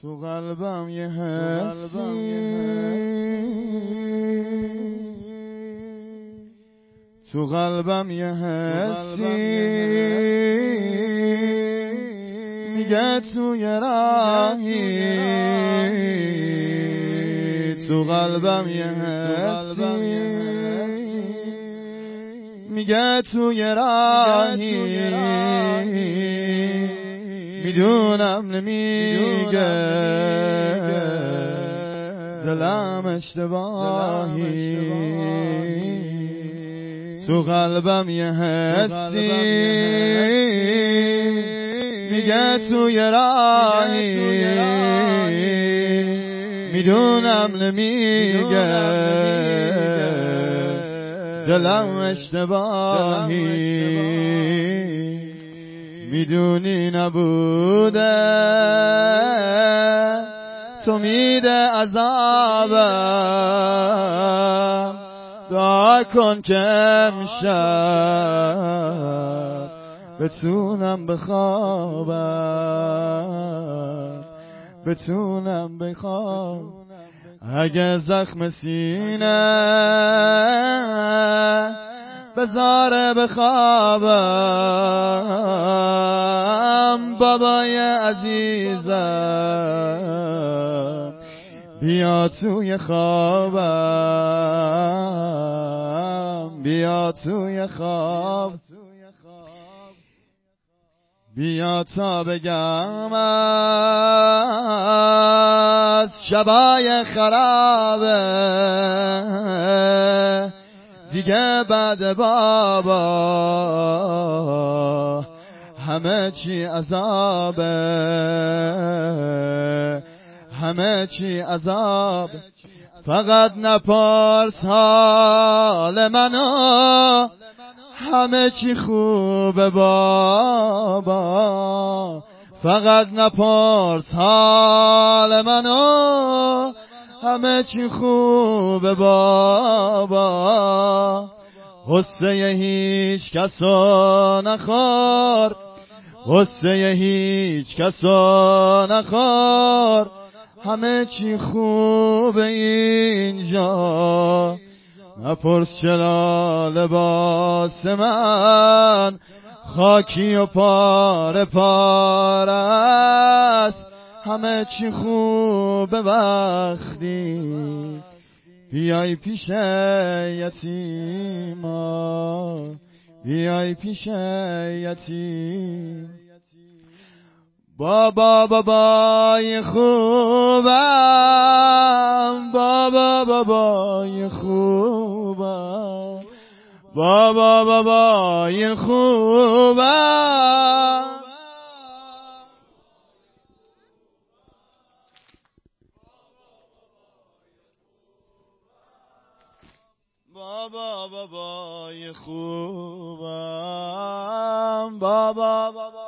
تو قلبم یه حسی، تو قلبم یه حسی میگه توی راهی، تو قلبم یه حسی میگه توی راهی، میدونم نمیگه دلم اشتباهی، تو قلبم یه حسی میگه توی راهی، میدونم نمیگه دلم اشتباهی، میدونی نبوده تو میده عذابم، دعا کن که امشب بتونم بخوابم، بتونم بخوابم. اگه زخم سینه بذاره بخوابم، بابای عزیزم بیا توی خوابم، بیا توی خواب، بیا تا بگم از شبای خرابه دیگه بعد بابا همه چی عذابه، همه چی عذاب. فقط نپرس حال منو، همه چی خوبه بابا. فقط نپرس حال منو، همه چی خوبه بابا. غصه هیچ کسو نخور، غصه هیچ کسو نخور، همه چی خوبه اینجا. نپرس چرا لباس من خاکی و پاره پاره است، همه چی خوبه وقتی بیای پیش یتیما، بیای پیش یتیم. بابا بابای خوبم، بابا بابای خوبم، بابا بابای خوبم. بابا بابای خوبم، بابا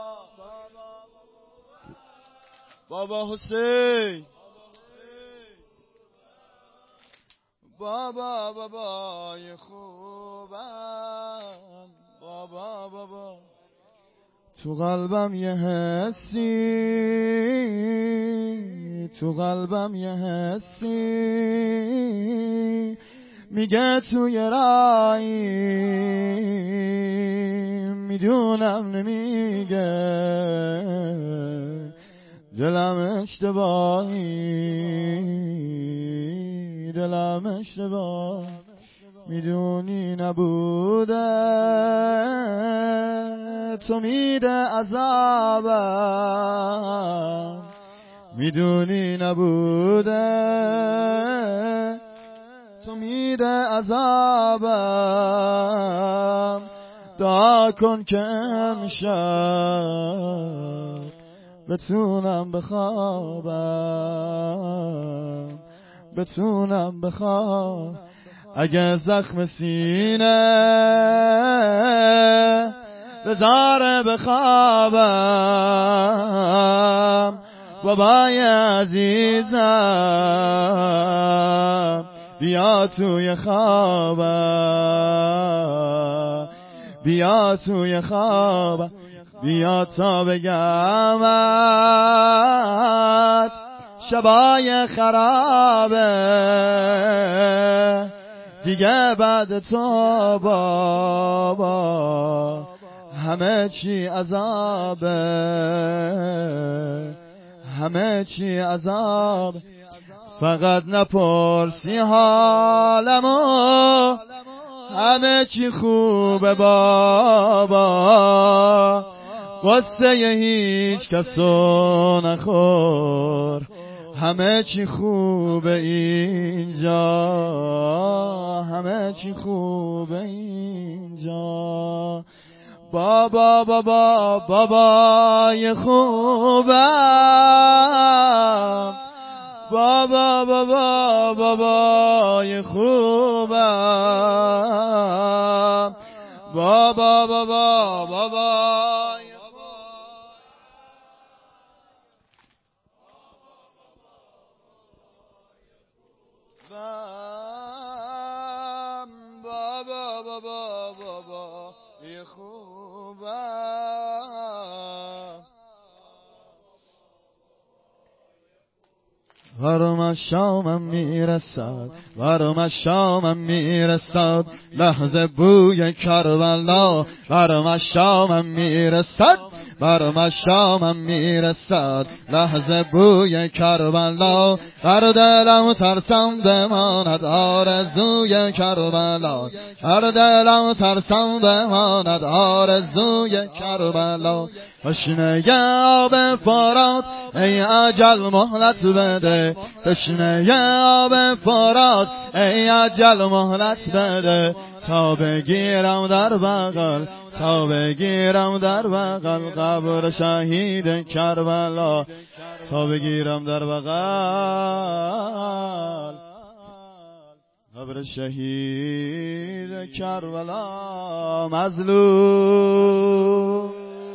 بابا حسین، بابا بابای خوبم، بابا. تو قلبم یه حسی، تو قلبم یه حسی میگه توی راهی، میدونم نمیگه دلم اشتباهی، دلم اشتباه. میدونی نبوده تو میده عذابم، میدونی نبوده تو میده عذابم. دعا کن که امشب بتونم بخوابم، بتونم بخوابم. اگه زخم سینه بذاره بخوابم، بابای عزیزم بیا توی خوابم، بیا توی خوابم، بیا تا بگمت شبای خرابه دیگه بعد تو بابا همه چی عذابه همه چی عذاب فقط نپرسی حالمو همه چی خوبه بابا قصه هیچ کسو نخور همه چی خوبه اینجا همه چی خوبه اینجا بابا بابا بابای خوبم بابا بابا بابای خوبم بابا بابا بابای خوبم بابا بابا بابای خوبم ورم شامم میرسد ورم شامم میرسد لحظه بوی کربلا ورم شامم میرسد ورم شامم میرسد لحظه بوی کربلا بر دلم ترسم بماند آرزوی کربلا بر دلم ترسم بماند آرزوی کربلا تشنه آب فرات ای اجل مهلت بده تشنه آب فرات ای اجل مهلت بده تا بگیرم در بغل تا بگیرم در بغل قبر شهید کربلا تا بگیرم در بغل قبر شهید کربلا مظلوم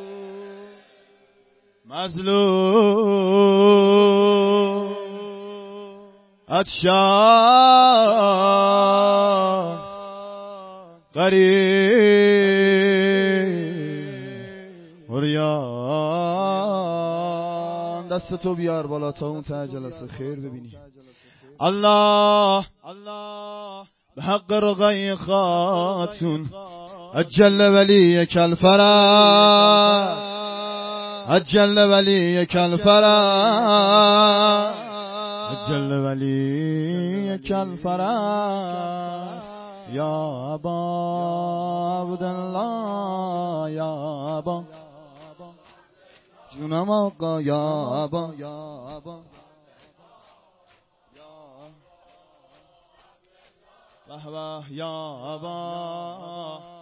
مظلوم عطشان غریب عریان دست تو بیار بالا تا اون ته جلسه خیر ببینی الله به حق رقی خاتون اجل ولیک الفرج اجل ولیک الفرج اجل ولیک الفرج یا ابا عبدالله یا ابا جونم آقا یا ابا وحوه یا ابا